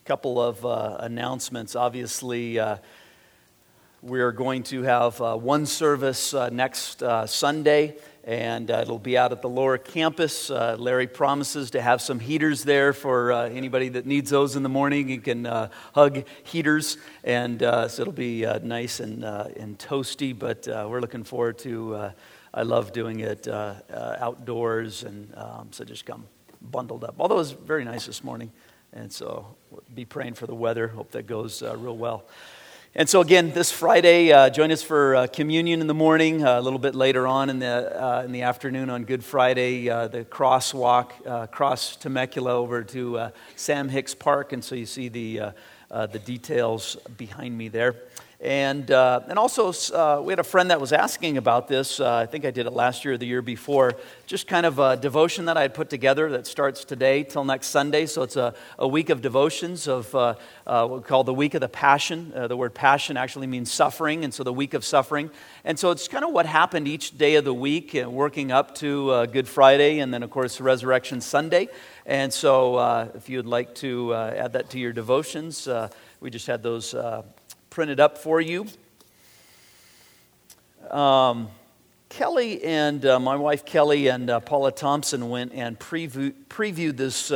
Couple of announcements. Obviously, we're going to have one service next Sunday, and it'll be out at the lower campus. Larry promises to have some heaters there for anybody that needs those in the morning. You can hug heaters, and so it'll be nice and toasty, but we're looking forward to, I love doing it outdoors, and so just come bundled up. Although it was very nice this morning. And so be praying for the weather. Hope that goes real well. And so again, this Friday, join us for communion in the morning. A little bit later on in the afternoon on Good Friday, the crosswalk across Temecula over to Sam Hicks Park. And so you see the details behind me there. And also, we had a friend that was asking about this. I think I did it last year or the year before. Just kind of a devotion that I had put together that starts today till next Sunday. So it's a week of devotions of what we call the Week of the Passion. The word passion actually means suffering, and so the Week of Suffering. And so it's kind of what happened each day of the week, working up to Good Friday, and then, of course, Resurrection Sunday. And so if you'd like to add that to your devotions, we just had those printed up for you. Kelly and my wife Kelly and Paula Thompson went and previewed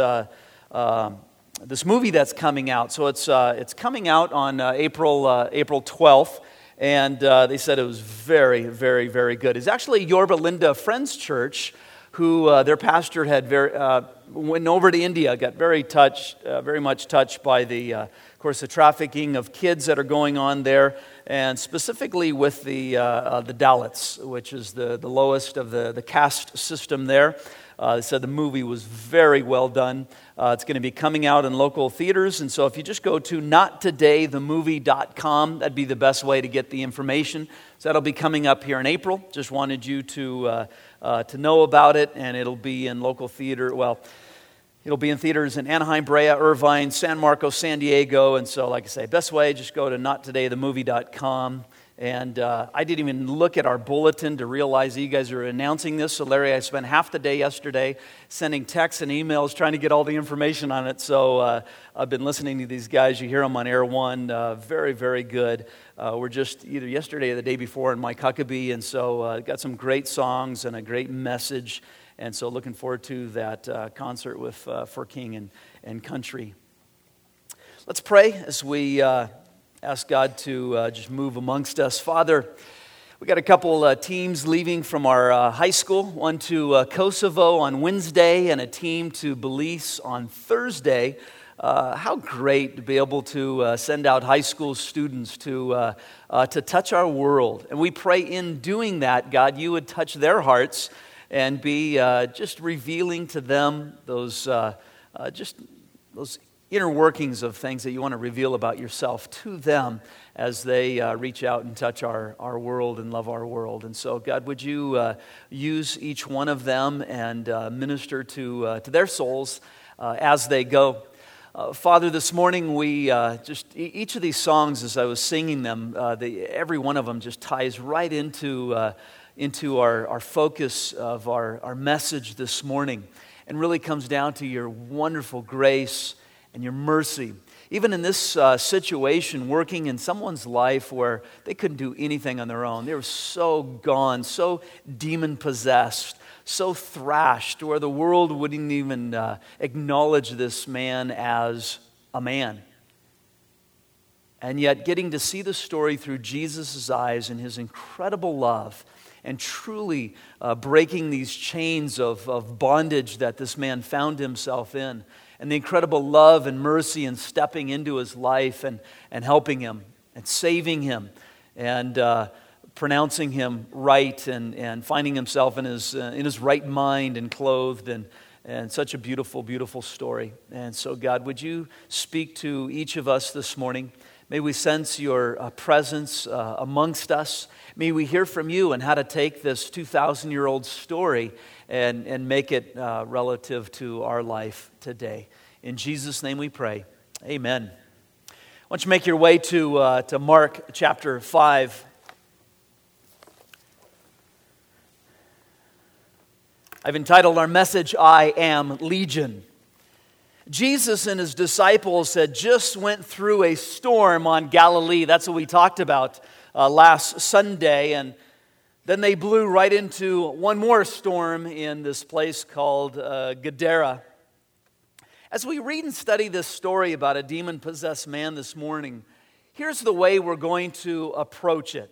this movie that's coming out. So it's coming out on April 12th, and they said it was very, very, very good. It's actually Yorba Linda Friends Church, who their pastor had went over to India, got very much touched by the trafficking of kids that are going on there, and specifically with the Dalits, which is the lowest of the caste system there. They said the movie was very well done. It's going to be coming out in local theaters, and so if you just go to nottodaythemovie.com, that'd be the best way to get the information. So that'll be coming up here in April. Just wanted you to know about it, and it'll be in local theater. Well, it'll be in theaters in Anaheim, Brea, Irvine, San Marcos, San Diego, and so, like I say, best way, just go to nottodaythemovie.com. And I didn't even look at our bulletin to realize that you guys are announcing this. So, Larry, I spent half the day yesterday sending texts and emails trying to get all the information on it. So I've been listening to these guys. You hear them on Air One. Very, very good. We're just either yesterday or the day before in Mike Huckabee, and so got some great songs and a great message. And so looking forward to that concert with For King and Country. Let's pray as we ask God to just move amongst us. Father, we got a couple teams leaving from our high school, one to Kosovo on Wednesday and a team to Belize on Thursday. How great to be able to send out high school students to touch our world. And we pray in doing that, God, you would touch their hearts and be just revealing to them those inner workings of things that you want to reveal about yourself to them as they reach out and touch our world and love our world. And so, God, would you use each one of them and minister to their souls as they go. Father, this morning we each of these songs, as I was singing them, every one of them just ties right into our focus of our message this morning, and really comes down to your wonderful grace and your mercy. Even in this situation, working in someone's life where they couldn't do anything on their own. They were so gone, so demon-possessed, so thrashed, where the world wouldn't even acknowledge this man as a man. And yet getting to see the story through Jesus' eyes and his incredible love, and truly breaking these chains of bondage that this man found himself in, and the incredible love and mercy and stepping into his life and helping him and saving him and pronouncing him right and finding himself in his right mind and clothed, and such a beautiful, beautiful story. And so, God, would you speak to each of us this morning? May we sense your presence amongst us. May we hear from you and how to take this 2,000-year-old story and make it relative to our life today. In Jesus' name we pray. Amen. Why don't you make your way to Mark chapter 5. I've entitled our message, I Am Legion. Jesus and his disciples had just went through a storm on Galilee. That's what we talked about last Sunday. And then they blew right into one more storm in this place called Gadara. As we read and study this story about a demon-possessed man this morning, here's the way we're going to approach it.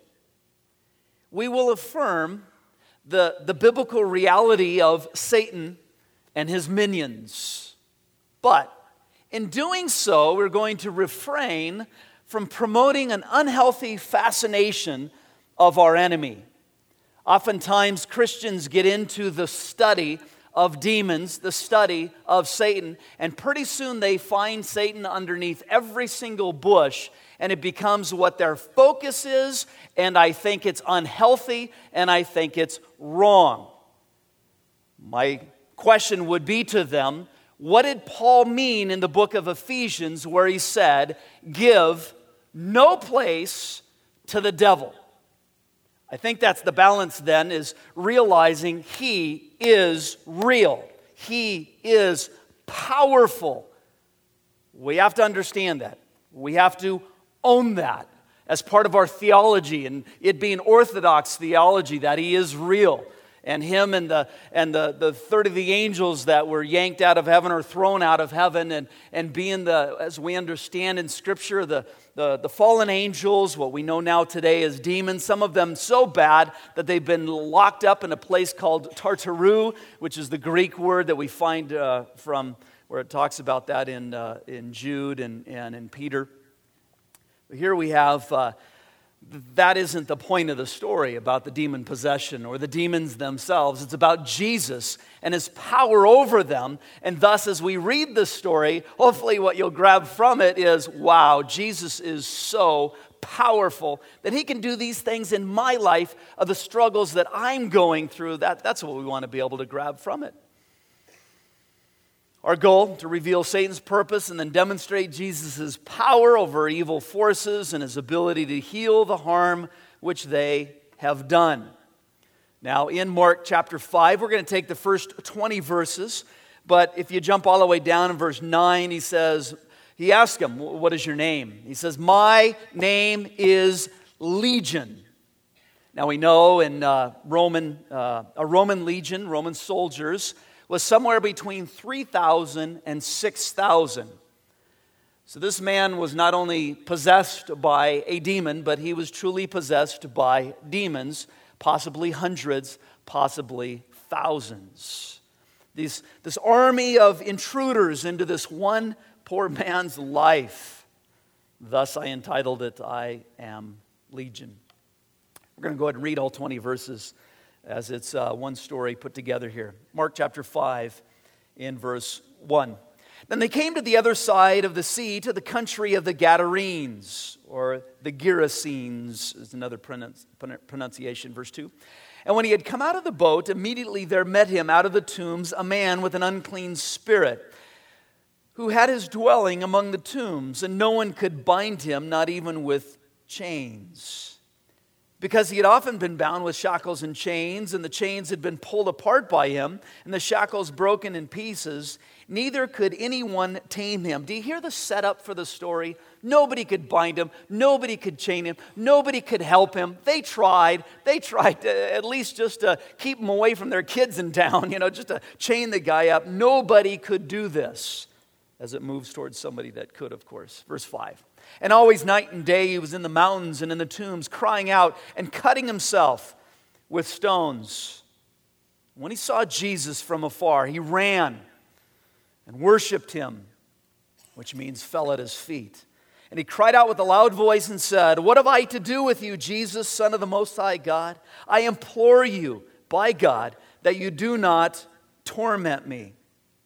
We will affirm the biblical reality of Satan and his minions. But in doing so, we're going to refrain from promoting an unhealthy fascination of our enemy. Oftentimes, Christians get into the study of demons, the study of Satan, and pretty soon they find Satan underneath every single bush, and it becomes what their focus is, and I think it's unhealthy, and I think it's wrong. My question would be to them, what did Paul mean in the book of Ephesians where he said, give no place to the devil? I think that's the balance then, is realizing he is real. He is powerful. We have to understand that. We have to own that as part of our theology, and it being Orthodox theology, that he is real. And him and the third of the angels that were yanked out of heaven or thrown out of heaven, and being as we understand in Scripture, the fallen angels, what we know now today as demons, some of them so bad that they've been locked up in a place called Tartaru, which is the Greek word that we find from where it talks about that in Jude and in Peter. But here we have... That isn't the point of the story about the demon possession or the demons themselves. It's about Jesus and his power over them. And thus, as we read this story, hopefully what you'll grab from it is, wow, Jesus is so powerful that he can do these things in my life of the struggles that I'm going through. That's what we want to be able to grab from it. Our goal, to reveal Satan's purpose and then demonstrate Jesus' power over evil forces and his ability to heal the harm which they have done. Now, in Mark chapter 5, we're going to take the first 20 verses, but if you jump all the way down in verse 9, he asks him, what is your name? He says, my name is Legion. Now, we know in a Roman legion, Roman soldiers, was somewhere between 3,000 and 6,000. So this man was not only possessed by a demon, but he was truly possessed by demons, possibly hundreds, possibly thousands. This army of intruders into this one poor man's life. Thus I entitled it, I Am Legion. We're going to go ahead and read all 20 verses as it's one story put together here. Mark chapter 5 in verse 1. Then they came to the other side of the sea, to the country of the Gadarenes, or the Gerasenes is another pronunciation, verse 2. And when he had come out of the boat, immediately there met him out of the tombs a man with an unclean spirit, who had his dwelling among the tombs, and no one could bind him, not even with chains. Because he had often been bound with shackles and chains, and the chains had been pulled apart by him, and the shackles broken in pieces, neither could anyone tame him. Do you hear the setup for the story? Nobody could bind him. Nobody could chain him. Nobody could help him. They tried to at least just to keep him away from their kids in town, just to chain the guy up. Nobody could do this, as it moves towards somebody that could, of course. Verse 5. And always night and day he was in the mountains and in the tombs, crying out and cutting himself with stones. When he saw Jesus from afar, he ran and worshipped him, which means fell at his feet. And he cried out with a loud voice and said, what have I to do with you, Jesus, Son of the Most High God? I implore you, by God, that you do not torment me.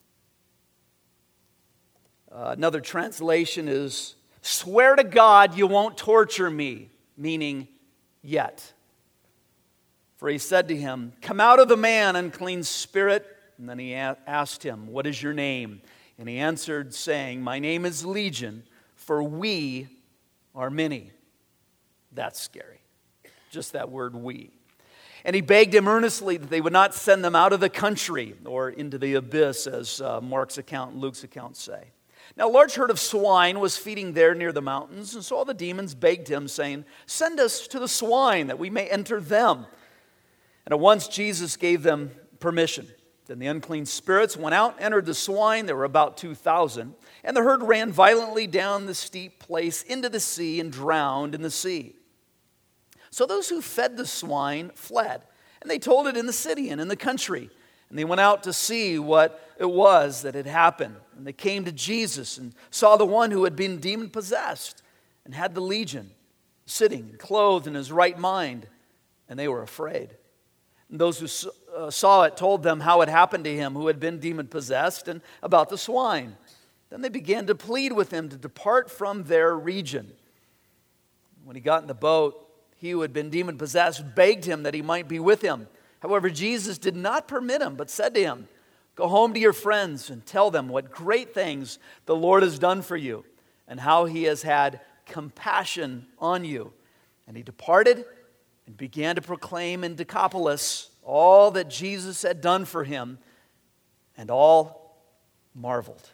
Another translation is, swear to God you won't torture me, meaning yet. For he said to him, come out of the man, unclean spirit. And then he asked him, what is your name? And he answered, saying, my name is Legion, for we are many. That's scary. Just that word we. And he begged him earnestly that they would not send them out of the country or into the abyss, as Mark's account and Luke's account say. Now, a large herd of swine was feeding there near the mountains, and so all the demons begged him, saying, "Send us to the swine, that we may enter them." And at once Jesus gave them permission. Then the unclean spirits went out, entered the swine. There were about 2,000. And the herd ran violently down the steep place into the sea and drowned in the sea. So those who fed the swine fled, and they told it in the city and in the country. And they went out to see what it was that had happened. And they came to Jesus and saw the one who had been demon-possessed and had the legion, sitting, clothed in his right mind. And they were afraid. And those who saw it told them how it happened to him who had been demon-possessed and about the swine. Then they began to plead with him to depart from their region. When he got in the boat, he who had been demon-possessed begged him that he might be with him. However, Jesus did not permit him, but said to him, "Go home to your friends and tell them what great things the Lord has done for you and how he has had compassion on you." And he departed and began to proclaim in Decapolis all that Jesus had done for him, and all marveled.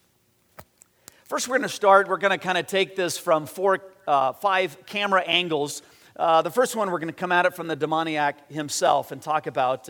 First, we're going to kind of take this from 5 camera angles. The first one, we're going to come at it from the demoniac himself and talk about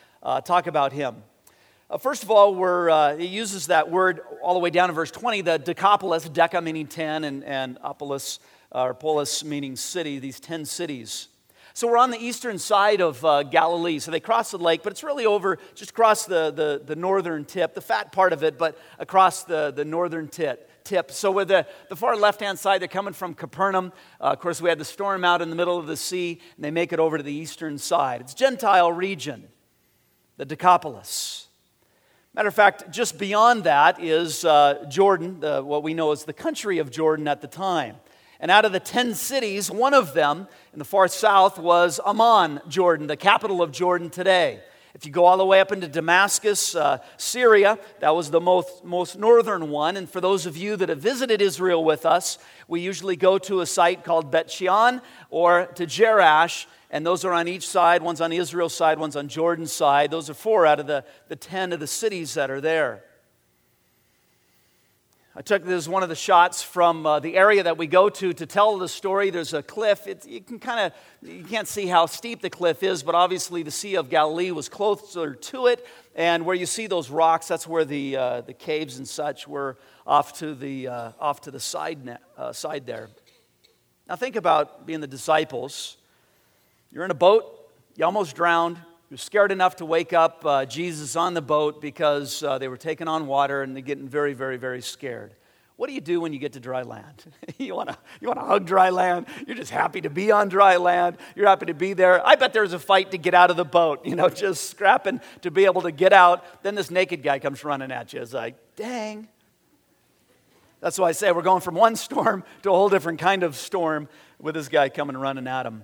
him. First of all, he uses that word all the way down to verse 20, the Decapolis, deca meaning 10, and opolis, or polis meaning city, these 10 cities. So we're on the eastern side of Galilee. So they cross the lake, but it's really over, just across the northern tip, the fat part of it, but across the northern tip. So with the far left-hand side, they're coming from Capernaum. Of course, we had the storm out in the middle of the sea, and they make it over to the eastern side. It's Gentile region, the Decapolis. Matter of fact, just beyond that is Jordan, what we know as the country of Jordan at the time. And out of the 10 cities, one of them in the far south was Amman, Jordan, the capital of Jordan today. If you go all the way up into Damascus, Syria, that was the most northern one. And for those of you that have visited Israel with us, we usually go to a site called Bet Shean or to Jerash. And those are on each side. One's on Israel's side, one's on Jordan's side. Those are 4 out of the 10 of the cities that are there. I took this as one of the shots from the area that we go to tell the story. There's a cliff. You can't see how steep the cliff is, but obviously the Sea of Galilee was closer to it. And where you see those rocks, that's where the caves and such were off to the side there. Now think about being the disciples. You're in a boat. You almost drowned. You're scared enough to wake up Jesus on the boat because they were taking on water and they're getting very, very, very scared. What do you do when you get to dry land? You want to hug dry land. You're just happy to be on dry land. You're happy to be there. I bet there's a fight to get out of the boat, just scrapping to be able to get out. Then this naked guy comes running at you. It's like, dang. That's why I say we're going from one storm to a whole different kind of storm with this guy coming running at him.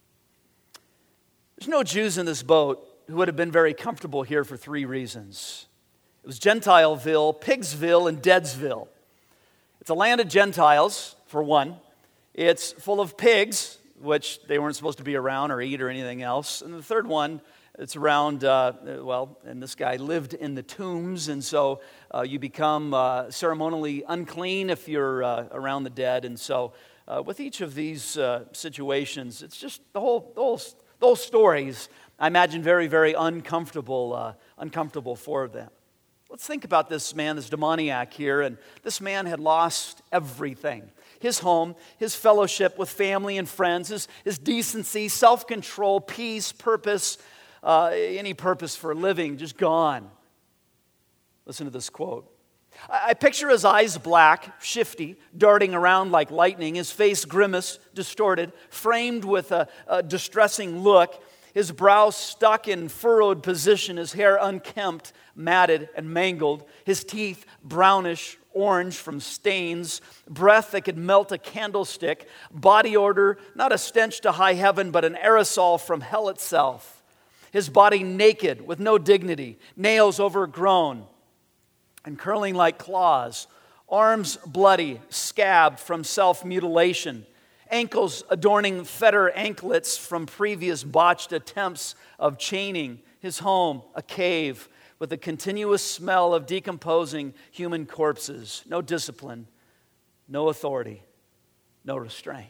There's no Jews in this boat who would have been very comfortable here for 3 reasons. It was Gentileville, Pigsville, and Deadsville. It's a land of Gentiles, for one. It's full of pigs, which they weren't supposed to be around or eat or anything else. And the third one, it's around, and this guy lived in the tombs, and so you become ceremonially unclean if you're around the dead. And so with each of these situations, it's just the whole stories, I imagine, very, very uncomfortable for them. Let's think about this man, this demoniac here. And this man had lost everything. His home, his fellowship with family and friends, his decency, self-control, peace, purpose, any purpose for living, just gone. Listen to this quote. I picture his eyes black, shifty, darting around like lightning, his face grimace, distorted, framed with a distressing look, his brow stuck in furrowed position, his hair unkempt, matted, and mangled, his teeth brownish, orange from stains, breath that could melt a candlestick, body odor, not a stench to high heaven, but an aerosol from hell itself. His body naked, with no dignity, nails overgrown and curling like claws, arms bloody, scabbed from self-mutilation, ankles adorning fetter anklets from previous botched attempts of chaining, his home a cave with a continuous smell of decomposing human corpses, no discipline, no authority, no restraint.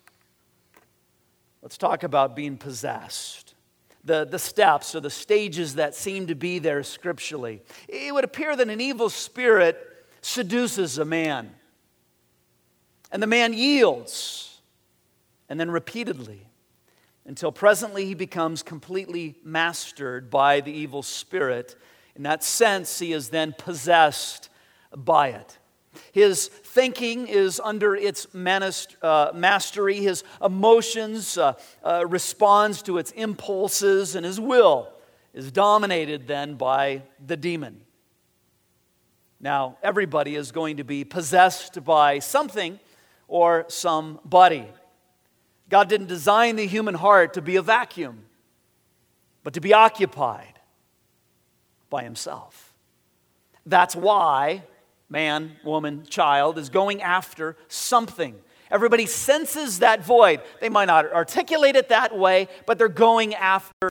Let's talk about being possessed. The steps or the stages that seem to be there scripturally. It would appear that an evil spirit seduces a man, and the man yields, and then repeatedly, until presently he becomes completely mastered by the evil spirit. In that sense, he is then possessed by it. His thinking is under its mastery. His emotions responds to its impulses, and his will is dominated then by the demon. Now, everybody is going to be possessed by something or somebody. God didn't design the human heart to be a vacuum, but to be occupied by himself. That's why man, woman, child is going after something. Everybody senses that void. They might not articulate it that way, but they're going after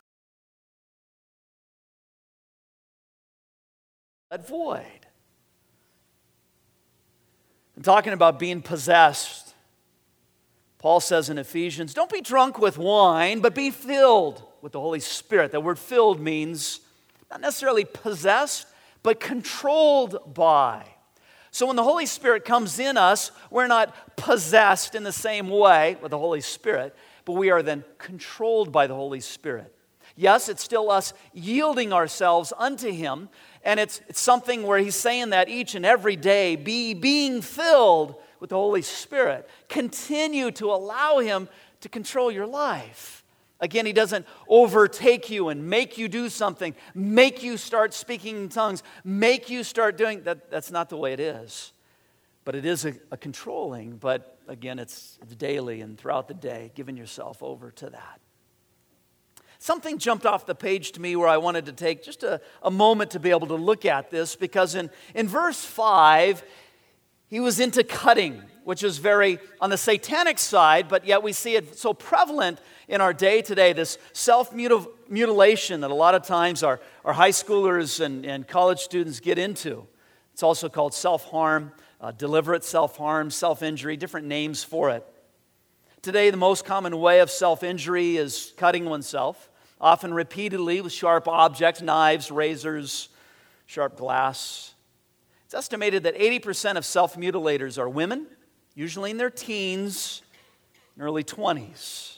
that void. I'm talking about being possessed. Paul says in Ephesians, don't be drunk with wine, but be filled with the Holy Spirit. That word filled means not necessarily possessed, but controlled by. So when the Holy Spirit comes in us, we're not possessed in the same way with the Holy Spirit, but we are then controlled by the Holy Spirit. Yes, it's still us yielding ourselves unto Him, and it's something where He's saying that each and every day, being filled with the Holy Spirit. Continue to allow Him to control your life. Again, He doesn't overtake you and make you do something, make you start speaking in tongues, make you start doing that. That's not the way it is. But it is a controlling, but again, it's daily and throughout the day, giving yourself over to that. Something jumped off the page to me where I wanted to take just a moment to be able to look at this, because in verse 5, he was into cutting, which is very on the satanic side, but yet we see it so prevalent in our day today, this self-mutilation that a lot of times our high schoolers and college students get into. It's also called self-harm, deliberate self-harm, self-injury, different names for it. Today, the most common way of self-injury is cutting oneself, often repeatedly with sharp objects, knives, razors, sharp glass. It's estimated that 80% of self-mutilators are women, usually in their teens and early 20s.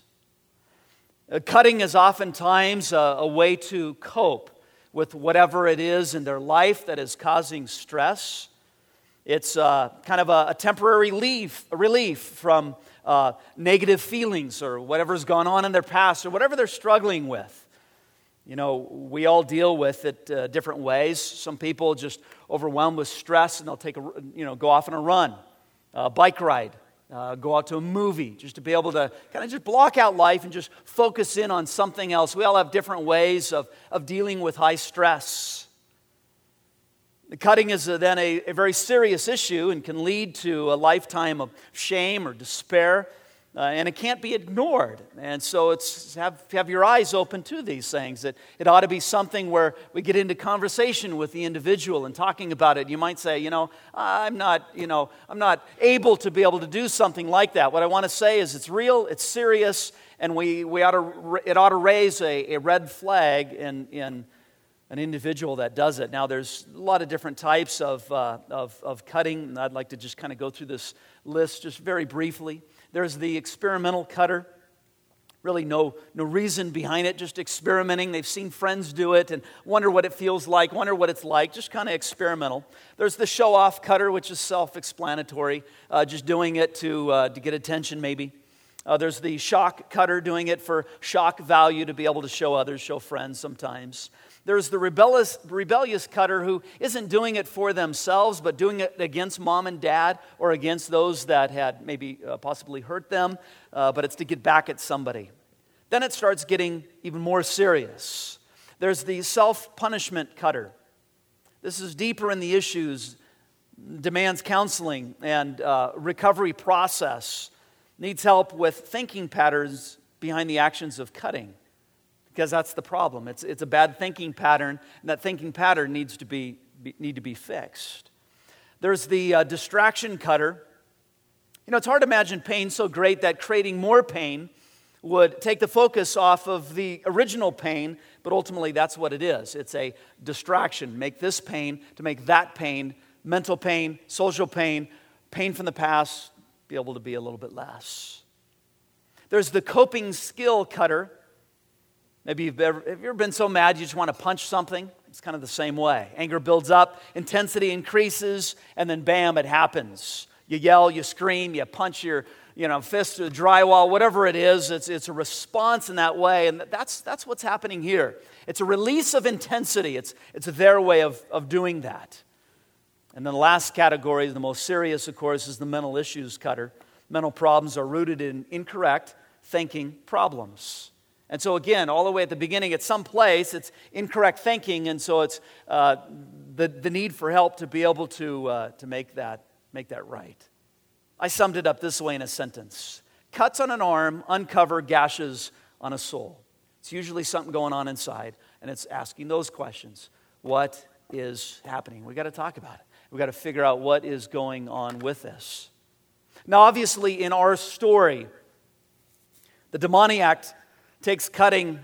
Cutting is oftentimes a way to cope with whatever it is in their life that is causing stress. It's kind of a temporary relief from negative feelings or whatever's gone on in their past or whatever they're struggling with. You know, we all deal with it different ways. Some people just overwhelmed with stress and they'll go off on a run, bike ride, go out to a movie, just to be able to kind of just block out life and just focus in on something else. We all have different ways of dealing with high stress. The cutting is then a very serious issue and can lead to a lifetime of shame or despair, and it can't be ignored. And so it's have your eyes open to these things. That it ought to be something where we get into conversation with the individual and talking about it. You might say, I'm not able to be able to do something like that. What I want to say is it's real, it's serious, and it ought to raise a red flag in an individual that does it. Now, there's a lot of different types of cutting, and I'd like to just kind of go through this list just very briefly. There's the experimental cutter. Really no reason behind it, just experimenting. They've seen friends do it and wonder what it feels like, wonder what it's like, just kind of experimental. There's the show-off cutter, which is self-explanatory, just doing it to get attention maybe. There's the shock cutter, doing it for shock value to be able to show others, show friends sometimes. There's the rebellious cutter who isn't doing it for themselves, but doing it against mom and dad or against those that had maybe possibly hurt them, but it's to get back at somebody. Then it starts getting even more serious. There's the self-punishment cutter. This is deeper in the issues, demands counseling and recovery process. needs help with thinking patterns behind the actions of cutting, because that's the problem. It's a bad thinking pattern, and that thinking pattern needs to be fixed. There's the distraction cutter. It's hard to imagine pain so great that creating more pain would take the focus off of the original pain, but ultimately that's what it is. It's a distraction. Make this pain to make that pain, mental pain, social pain, pain from the past, be able to be a little bit less. There's the coping skill cutter. Maybe have you ever been so mad you just want to punch something? It's kind of the same way. Anger builds up, intensity increases, and then bam, it happens. You yell, you scream, you punch your fist to the drywall, whatever it is. It's a response in that way, and that's what's happening here. It's a release of intensity. It's their way of doing that. And then the last category, the most serious, of course, is the mental issues cutter. Mental problems are rooted in incorrect thinking problems. And so again, all the way at the beginning, at some place, it's incorrect thinking, and so it's the need for help to be able to make that right. I summed it up this way in a sentence. Cuts on an arm uncover gashes on a soul. It's usually something going on inside, and it's asking those questions. What is happening? We've got to talk about it. We've got to figure out what is going on with this. Now, obviously, in our story, the demoniac takes cutting,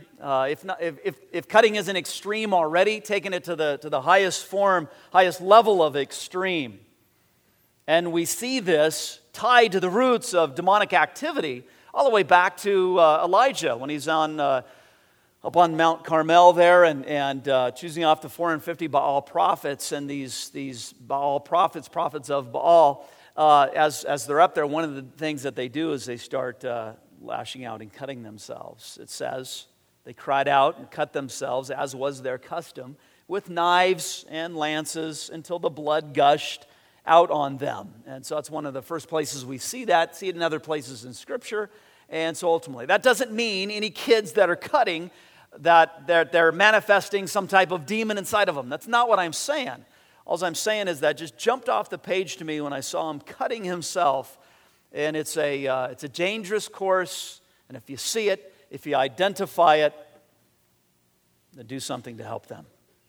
if cutting isn't extreme already, taking it to the highest form, highest level of extreme. And we see this tied to the roots of demonic activity all the way back to Elijah when he's up on Mount Carmel there and choosing off the 450 Baal prophets, and these Baal prophets of Baal, as they're up there, one of the things that they do is they start lashing out and cutting themselves. It says they cried out and cut themselves, as was their custom, with knives and lances until the blood gushed out on them. And so that's one of the first places we see that. See it in other places in Scripture. And so ultimately, that doesn't mean any kids that are cutting that they're manifesting some type of demon inside of them. That's not what I'm saying. All I'm saying is that just jumped off the page to me when I saw him cutting himself. And it's a dangerous course. And if you see it, if you identify it, then do something to help them.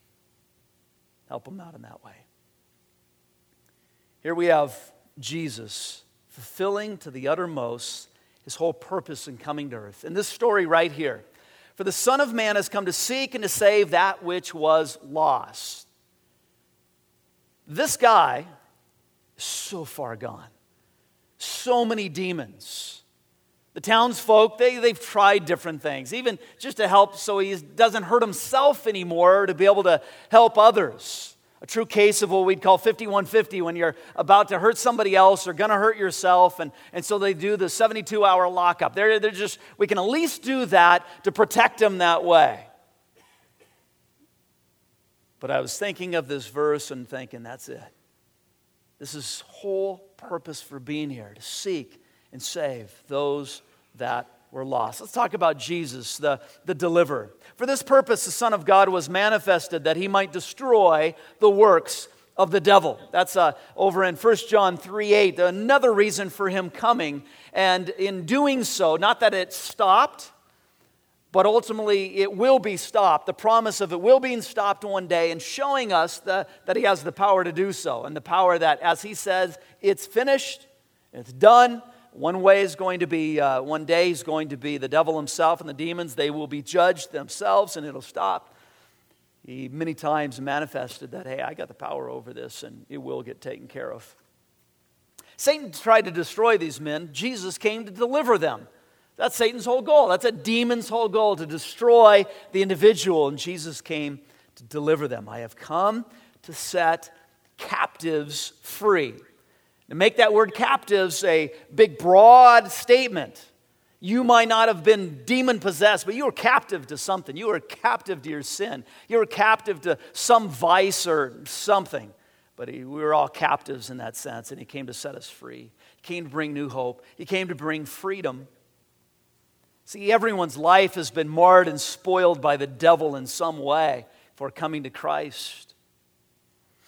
Help them out in that way. Here we have Jesus fulfilling to the uttermost his whole purpose in coming to earth. In this story right here, for the Son of Man has come to seek and to save that which was lost. This guy is so far gone. So many demons. The townsfolk, they've tried different things, even just to help so he doesn't hurt himself anymore, to be able to help others. A true case of what we'd call 5150, when you're about to hurt somebody else or going to hurt yourself, and so they do the 72-hour lockup. They're just, we can at least do that to protect them that way. But I was thinking of this verse and thinking, that's it. This is whole purpose for being here, to seek and save those that were lost. Let's talk about Jesus, the deliverer. For this purpose, the Son of God was manifested, that he might destroy the works of the devil. That's over in 1 John 3:8, another reason for him coming. And in doing so, not that it stopped, but ultimately it will be stopped. The promise of it will be stopped one day, and showing us that he has the power to do so. And the power that, as he says, it's finished, it's done. One day is going to be the devil himself and the demons. They will be judged themselves, and it'll stop. He many times manifested that, hey, I got the power over this, and it will get taken care of. Satan tried to destroy these men. Jesus came to deliver them. That's Satan's whole goal. That's a demon's whole goal, to destroy the individual. And Jesus came to deliver them. I have come to set captives free. To make that word captives a big, broad statement. You might not have been demon-possessed, but you were captive to something. You were captive to your sin. You were captive to some vice or something. But we were all captives in that sense, and he came to set us free. He came to bring new hope. He came to bring freedom. See, everyone's life has been marred and spoiled by the devil in some way for coming to Christ.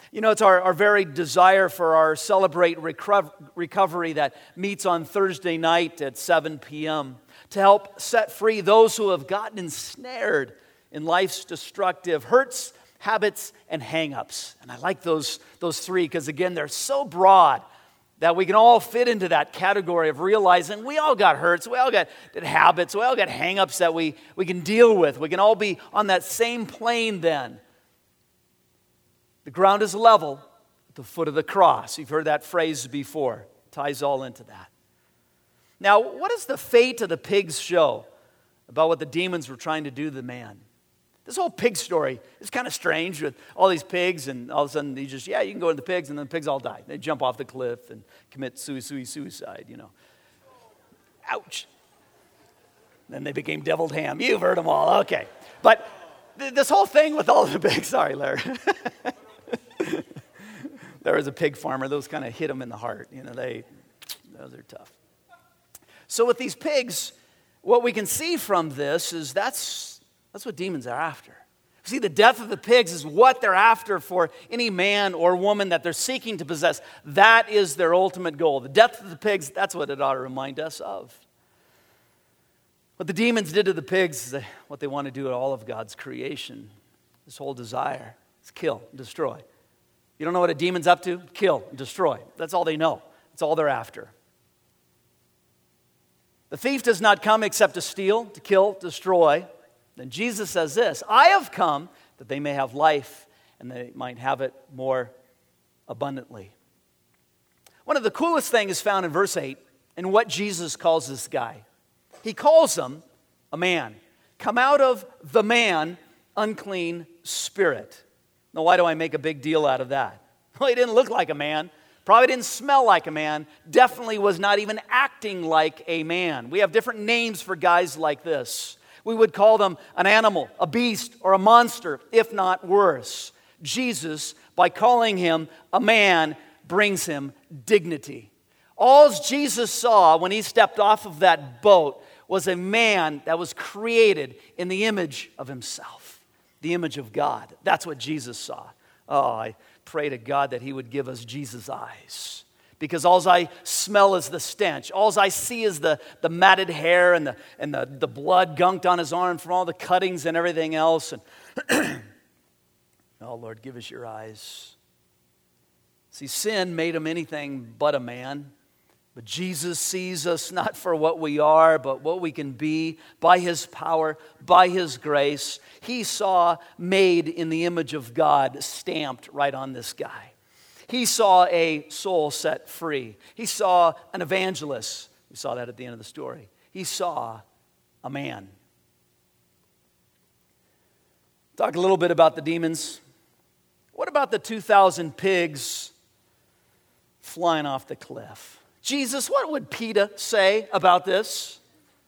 You know, it's our very desire for our Celebrate Recovery that meets on Thursday night at 7 p.m. to help set free those who have gotten ensnared in life's destructive hurts, habits, and hang-ups. And I like those three because, again, they're so broad that we can all fit into that category of realizing we all got hurts, we all got habits, we all got hang-ups that we can deal with. We can all be on that same plane then. The ground is level at the foot of the cross. You've heard that phrase before. It ties all into that. Now, what does the fate of the pigs show about what the demons were trying to do to the man? This whole pig story is kind of strange with all these pigs, and all of a sudden you can go to the pigs, and then the pigs all die. They jump off the cliff and commit suicide, you know. Ouch. Then they became deviled ham. You've heard them all, okay. But this whole thing with all the pigs, sorry, Larry. There was a pig farmer, those kind of hit him in the heart. You know, those are tough. So with these pigs, what we can see from this is that's what demons are after. See, the death of the pigs is what they're after for any man or woman that they're seeking to possess. That is their ultimate goal. The death of the pigs, that's what it ought to remind us of. What the demons did to the pigs is what they want to do to all of God's creation. This whole desire is kill, destroy. You don't know what a demon's up to? Kill, destroy. That's all they know. That's all they're after. The thief does not come except to steal, to kill, destroy. Then Jesus says this, I have come that they may have life and they might have it more abundantly. One of the coolest things is found in verse 8 in what Jesus calls this guy. He calls him a man. Come out of the man, unclean spirit. Now, why do I make a big deal out of that? Well, he didn't look like a man. Probably didn't smell like a man. Definitely was not even acting like a man. We have different names for guys like this. We would call them an animal, a beast, or a monster, if not worse. Jesus, by calling him a man, brings him dignity. All Jesus saw when he stepped off of that boat was a man that was created in the image of himself, the image of God. That's what Jesus saw. Oh, I pray to God that he would give us Jesus' eyes. Because all I smell is the stench. All I see is the matted hair and the blood gunked on his arm from all the cuttings and everything else. And oh, Lord, give us your eyes. See, sin made him anything but a man. But Jesus sees us not for what we are, but what we can be by his power, by his grace. He saw made in the image of God stamped right on this guy. He saw a soul set free. He saw an evangelist. We saw that at the end of the story. He saw a man. Talk a little bit about the demons. What about the 2,000 pigs flying off the cliff? Jesus, what would PETA say about this?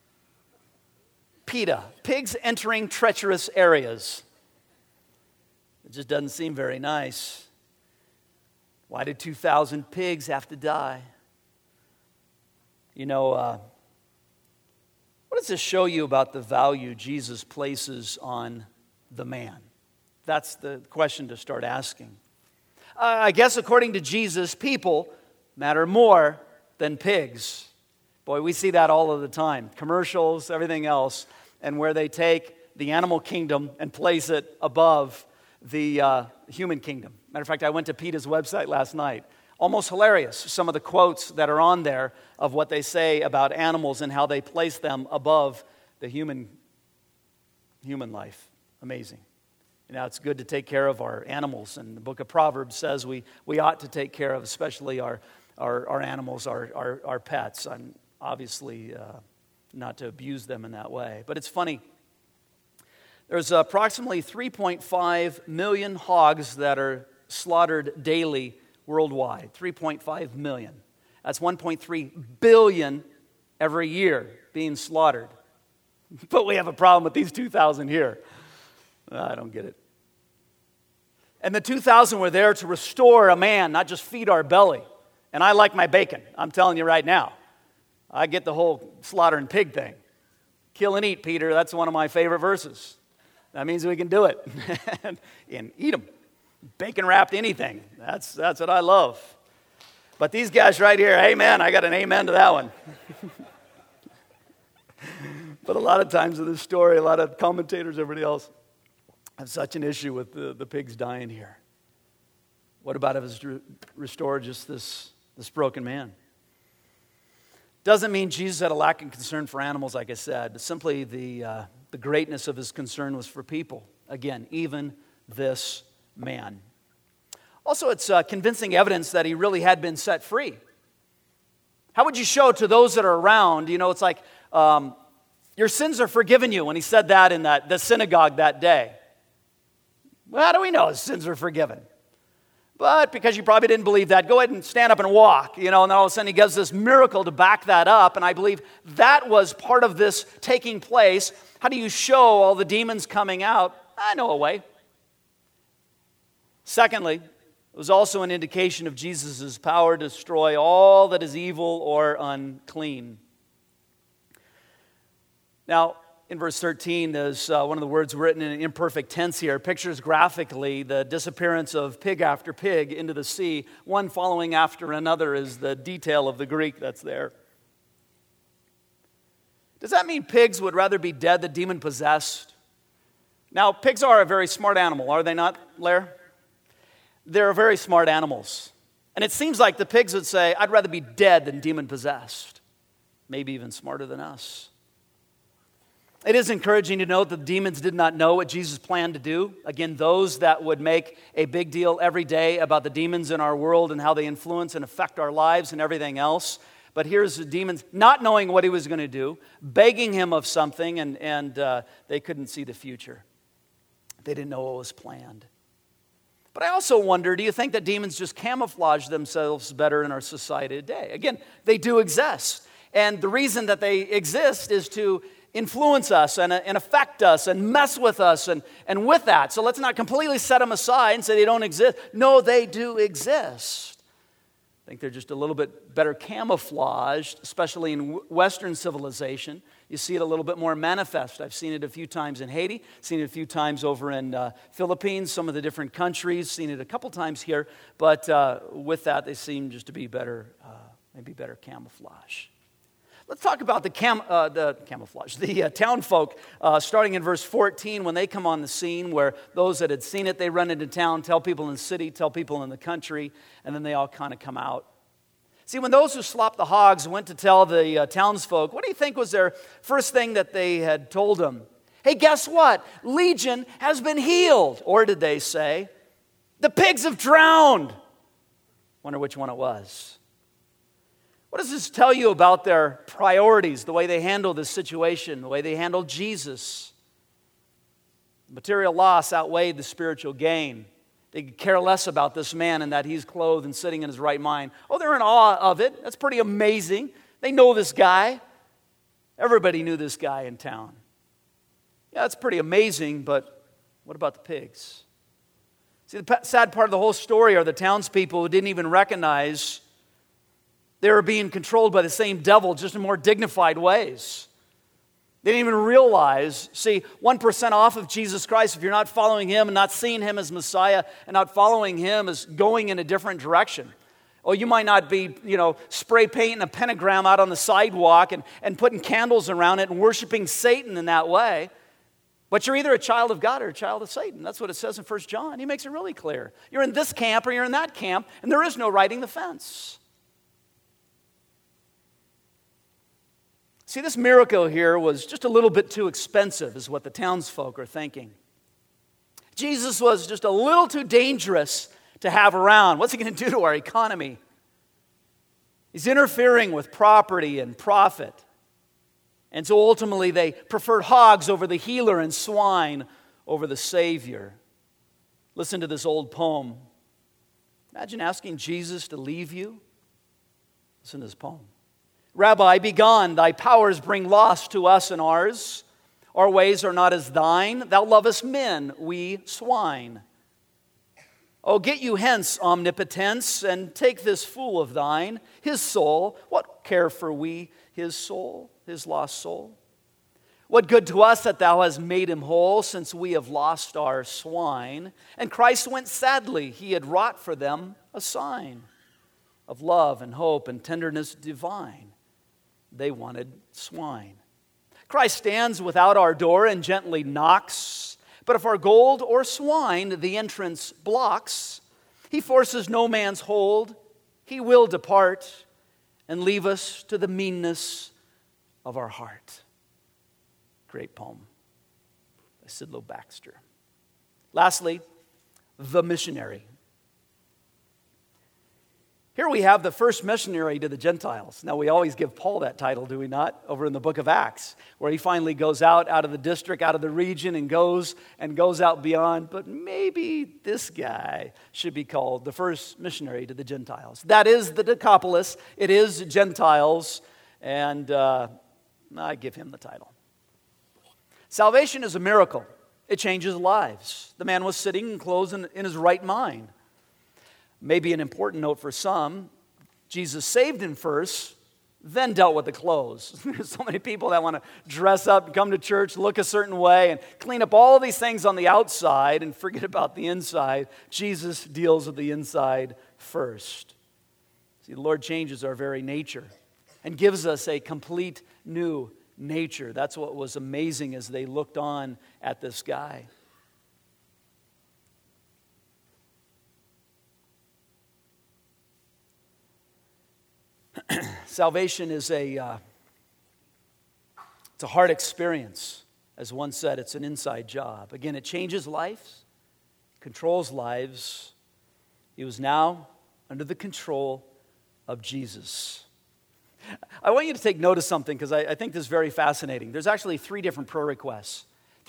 PETA, pigs entering treacherous areas. It just doesn't seem very nice. Why did 2,000 pigs have to die? You know, what does this show you about the value Jesus places on the man? That's the question to start asking. I guess according to Jesus, people matter more than pigs. Boy, we see that all of the time. Commercials, everything else, and where they take the animal kingdom and place it above the human kingdom. Matter of fact, I went to PETA's website last night. Almost hilarious, some of the quotes that are on there of what they say about animals and how they place them above the human life. Amazing. You know, it's good to take care of our animals, and the book of Proverbs says we ought to take care of, especially our animals, our pets. I'm obviously not to abuse them in that way. But it's funny. There's approximately 3.5 million hogs that are slaughtered daily worldwide. 3.5 million. That's 1.3 billion every year being slaughtered. But we have a problem with these 2,000 here. I don't get it. And the 2,000 were there to restore a man, not just feed our belly. And I like my bacon. I'm telling you right now. I get the whole slaughtering pig thing. Kill and eat, Peter. That's one of my favorite verses. That means we can do it. And eat them. bacon-wrapped anything. That's what I love. But these guys right here, amen, I got an amen to that one. But a lot of times in this story, a lot of commentators, everybody else, have such an issue with the pigs dying here. What about if it's restored just this broken man? Doesn't mean Jesus had a lack of concern for animals, like I said. Simply the greatness of his concern was for people. Again, even this man. Also, it's convincing evidence that he really had been set free. How would you show to those that are around? You know, it's like, your sins are forgiven you, when he said that in the synagogue that day. Well, how do we know his sins are forgiven? But because you probably didn't believe that, go ahead and stand up and walk. You know, and then all of a sudden he gives this miracle to back that up. And I believe that was part of this taking place. How do you show all the demons coming out? I know a way. Secondly, it was also an indication of Jesus' power to destroy all that is evil or unclean. Now, in verse 13, there's one of the words written in an imperfect tense here. Pictures graphically the disappearance of pig after pig into the sea. One following after another is the detail of the Greek that's there. Does that mean pigs would rather be dead than demon-possessed? Now, pigs are a very smart animal, are they not, Lair? They're very smart animals. And it seems like the pigs would say, I'd rather be dead than demon-possessed. Maybe even smarter than us. It is encouraging to note that the demons did not know what Jesus planned to do. Again, those that would make a big deal every day about the demons in our world and how they influence and affect our lives and everything else. But here's the demons not knowing what he was going to do, begging him of something, and they couldn't see the future. They didn't know what was planned. But I also wonder, do you think that demons just camouflage themselves better in our society today? Again, they do exist. And the reason that they exist is to influence us and affect us and mess with us and with that. So let's not completely set them aside and say they don't exist. No, they do exist. I think they're just a little bit better camouflaged, especially in Western civilization. You see it a little bit more manifest. I've seen it a few times in Haiti, seen it a few times over in Philippines, some of the different countries, seen it a couple times here. But with that, they seem just to be better, maybe better camouflage. Let's talk about the camouflage, the town folk, starting in verse 14, when they come on the scene, where those that had seen it, they run into town, tell people in the city, tell people in the country, and then they all kind of come out. See, when those who slopped the hogs went to tell the townsfolk, what do you think was their first thing that they had told them? Hey, guess what? Legion has been healed. Or did they say, the pigs have drowned? Wonder which one it was. What does this tell you about their priorities, the way they handle this situation, the way they handled Jesus? Material loss outweighed the spiritual gain. They could care less about this man and that he's clothed and sitting in his right mind. Oh, they're in awe of it. That's pretty amazing. They know this guy. Everybody knew this guy in town. Yeah, that's pretty amazing, but what about the pigs? See, the sad part of the whole story are the townspeople who didn't even recognize they were being controlled by the same devil, just in more dignified ways. They didn't even realize, see, 1% off of Jesus Christ, if you're not following him and not seeing him as Messiah and not following him as going in a different direction. Oh, you might not be, spray painting a pentagram out on the sidewalk and putting candles around it and worshiping Satan in that way. But you're either a child of God or a child of Satan. That's what it says in 1 John. He makes it really clear. You're in this camp or you're in that camp, and there is no riding the fence. See, this miracle here was just a little bit too expensive, is what the townsfolk are thinking. Jesus was just a little too dangerous to have around. What's he going to do to our economy? He's interfering with property and profit. And so ultimately they preferred hogs over the healer and swine over the Savior. Listen to this old poem. Imagine asking Jesus to leave you. Listen to this poem. Rabbi, be gone, thy powers bring loss to us and ours. Our ways are not as thine, thou lovest men, we swine. Oh, get you hence, omnipotence, and take this fool of thine, his soul. What care for we, his soul, his lost soul? What good to us that thou hast made him whole, since we have lost our swine? And Christ went sadly. He had wrought for them a sign of love and hope and tenderness divine. They wanted swine. Christ stands without our door and gently knocks. But if our gold or swine the entrance blocks, he forces no man's hold. He will depart and leave us to the meanness of our heart. Great poem by Sidlow Baxter. Lastly, the missionary. Here we have the first missionary to the Gentiles. Now, we always give Paul that title, do we not? Over in the book of Acts, where he finally goes out of the district, out of the region, and goes out beyond. But maybe this guy should be called the first missionary to the Gentiles. That is the Decapolis. It is Gentiles, and I give him the title. Salvation is a miracle. It changes lives. The man was sitting clothed in his right mind. Maybe an important note for some, Jesus saved him first, then dealt with the clothes. There's so many people that want to dress up and come to church, look a certain way, and clean up all these things on the outside and forget about the inside. Jesus deals with the inside first. See, the Lord changes our very nature and gives us a complete new nature. That's what was amazing as they looked on at this guy. Salvation is it's a hard experience. As one said, it's an inside job. Again, it changes lives, controls lives. He was now under the control of Jesus. I want you to take note of something because I think this is very fascinating. There's actually three different prayer requests.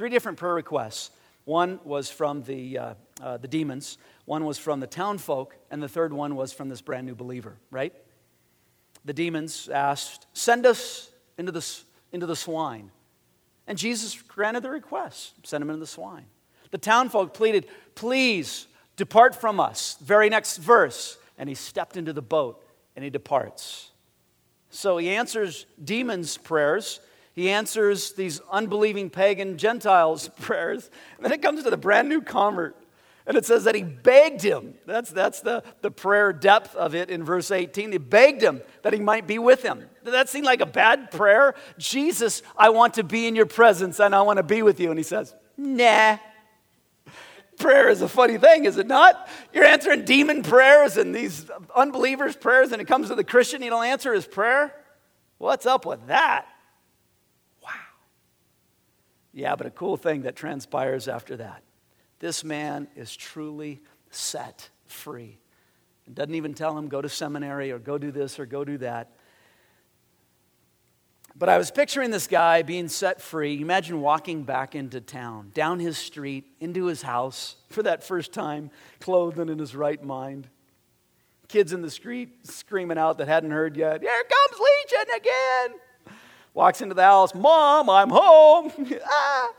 One was from the demons, one was from the town folk, and the third one was from this brand new believer, right? The demons asked, send us into the swine. And Jesus granted the request, send them into the swine. The town folk pleaded, please depart from us. Very next verse. And he stepped into the boat and he departs. So he answers demons' prayers. He answers these unbelieving pagan Gentiles' prayers. And then it comes to the brand new convert. And it says that he begged him. That's the prayer depth of it in verse 18. He begged him that he might be with him. Did that seem like a bad prayer? Jesus, I want to be in your presence and I want to be with you. And he says, nah. Prayer is a funny thing, is it not? You're answering demon prayers and these unbelievers' prayers, and it comes to the Christian, you don't answer his prayer? What's up with that? Wow. Yeah, but a cool thing that transpires after that. This man is truly set free. It doesn't even tell him go to seminary or go do this or go do that. But I was picturing this guy being set free. Imagine walking back into town, down his street, into his house for that first time, clothed and in his right mind. Kids in the street screaming out that hadn't heard yet, here comes Legion again. Walks into the house, Mom, I'm home. Ah.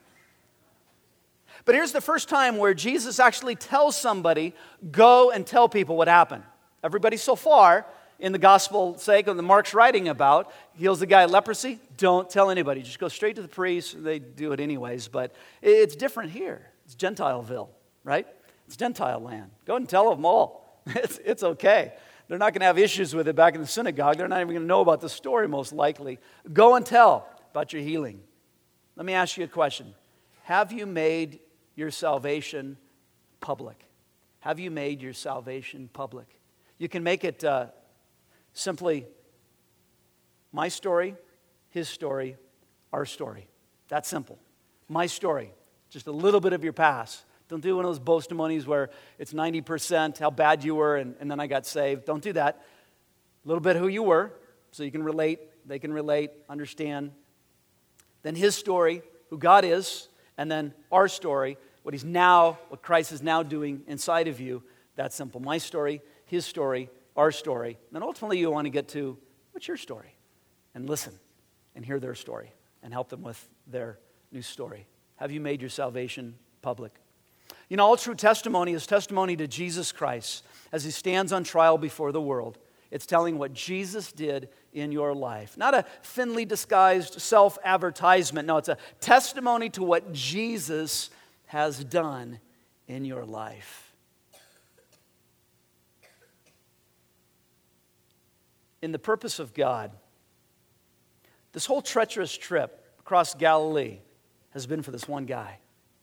But here's the first time where Jesus actually tells somebody, go and tell people what happened. Everybody so far in the gospel sake of the Mark's writing about, heals the guy of leprosy, don't tell anybody. Just go straight to the priest. They do it anyways, but it's different here. It's Gentileville, right? It's Gentile land. Go and tell them all. It's okay. They're not going to have issues with it back in the synagogue. They're not even going to know about the story most likely. Go and tell about your healing. Let me ask you a question. Have you made your salvation public? Have you made your salvation public? You can make it simply my story, his story, our story. That's simple. My story, just a little bit of your past. Don't do one of those boastimonies where it's 90% how bad you were and then I got saved. Don't do that. A little bit who you were so you can relate, they can relate, understand. Then his story, who God is, and then our story, what Christ is now doing inside of you. That's simple. My story, his story, our story. And then ultimately you want to get to, what's your story? And listen and hear their story and help them with their new story. Have you made your salvation public? You know, all true testimony is testimony to Jesus Christ as he stands on trial before the world. It's telling what Jesus did in your life. Not a thinly disguised self-advertisement. No, it's a testimony to what Jesus has done in your life. In the purpose of God, this whole treacherous trip across Galilee has been for this one guy.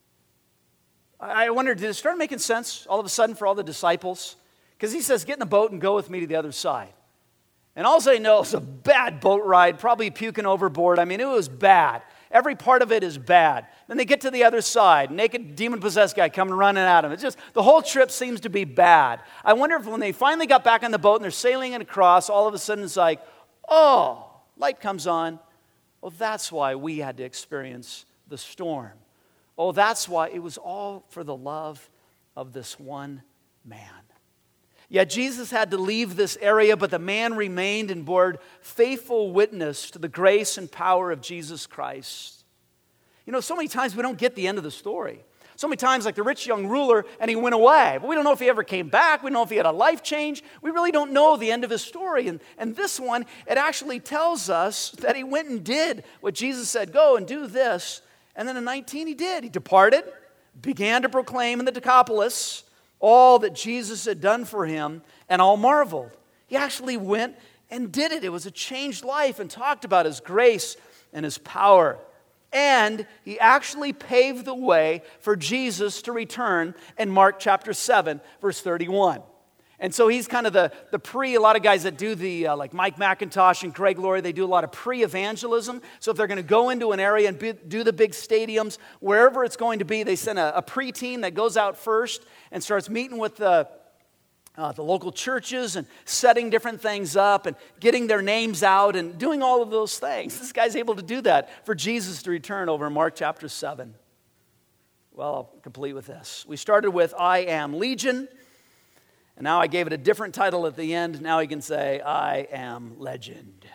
I wondered, did it start making sense all of a sudden for all the disciples? Because he says, get in the boat and go with me to the other side. And all they know is a bad boat ride, probably puking overboard. I mean, it was bad. Every part of it is bad. Then they get to the other side, naked demon-possessed guy coming running at them. It's just, the whole trip seems to be bad. I wonder if when they finally got back on the boat and they're sailing it across, all of a sudden it's like, oh, light comes on. Well, that's why we had to experience the storm. Oh, that's why it was all for the love of this one man. Yet Jesus had to leave this area, but the man remained and bore faithful witness to the grace and power of Jesus Christ. You know, so many times we don't get the end of the story. So many times, like the rich young ruler, and he went away. But we don't know if he ever came back. We don't know if he had a life change. We really don't know the end of his story. And this one, it actually tells us that he went and did what Jesus said, go and do this. And then in 19, he did. He departed, began to proclaim in the Decapolis all that Jesus had done for him, and all marveled. He actually went and did it. It was a changed life, and talked about his grace and his power. And he actually paved the way for Jesus to return in Mark chapter 7, verse 31. And so he's kind of the a lot of guys that do the, like Mike McIntosh and Greg Laurie, they do a lot of pre-evangelism. So if they're going to go into an area and do the big stadiums, wherever it's going to be, they send a pre-team that goes out first and starts meeting with the local churches and setting different things up and getting their names out and doing all of those things. This guy's able to do that for Jesus to return over in Mark chapter 7. Well, I'll complete with this. We started with I am Legion. And now I gave it a different title at the end. Now he can say, I am legend.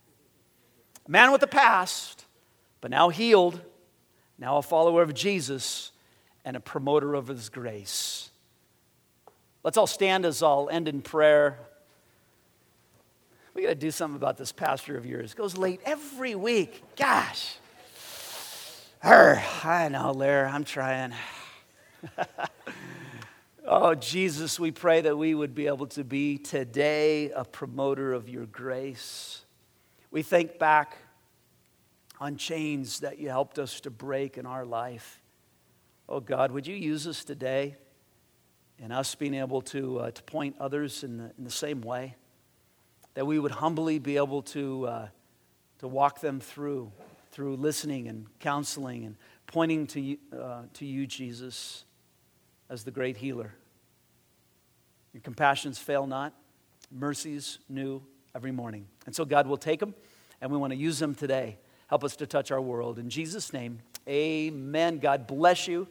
Man with a past, but now healed, now a follower of Jesus, and a promoter of his grace. Let's all stand as I'll end in prayer. We got to do something about this pastor of yours. Goes late every week. Gosh. I know, Larry, I'm trying. Oh, Jesus, we pray that we would be able to be today a promoter of your grace. We think back on chains that you helped us to break in our life. Oh, God, would you use us today in us being able to point others in the same way? That we would humbly be able to walk them through listening and counseling and pointing to you, Jesus, as the great healer. Your compassions fail not, mercies new every morning. And so God will take them, and we want to use them today. Help us to touch our world. In Jesus' name, amen. God bless you.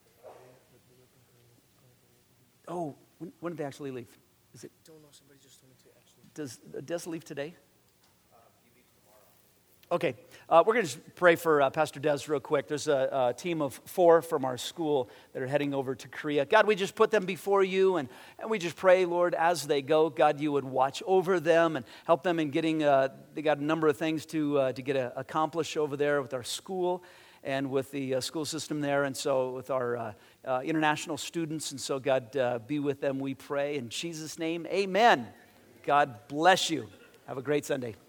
Oh, when did they actually leave? Is it? Don't know. Somebody just told me to actually. Does Des leave today? He leaves tomorrow. Okay. We're going to just pray for Pastor Des real quick. There's a team of 4 from our school that are heading over to Korea. God, we just put them before you, and we just pray, Lord, as they go, God, you would watch over them and help them in getting, they got a number of things to get accomplished over there with our school and with the school system there, and so with our international students. And so, God, be with them, we pray. In Jesus' name, amen. God bless you. Have a great Sunday.